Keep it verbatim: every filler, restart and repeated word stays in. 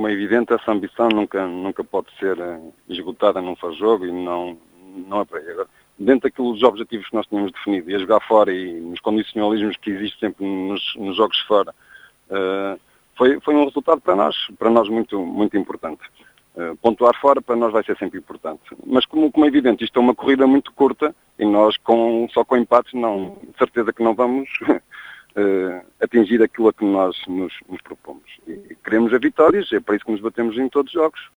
como é evidente, essa ambição nunca, nunca pode ser uh, esgotada num faz jogo e não, não é para aí. Agora, dentro daqueles objetivos que nós tínhamos definido, e a jogar fora e nos condicionalismos que existem sempre nos, nos jogos de fora, uh, foi, foi um resultado para nós, para nós muito, muito importante. Uh, pontuar fora para nós vai ser sempre importante. Mas como, como é evidente, isto é uma corrida muito curta e nós com, só com empates não, de certeza que não vamos uh, atingir aquilo a que nós nos, nos propomos. E queremos a vitórias, é para isso que nos batemos em todos os jogos.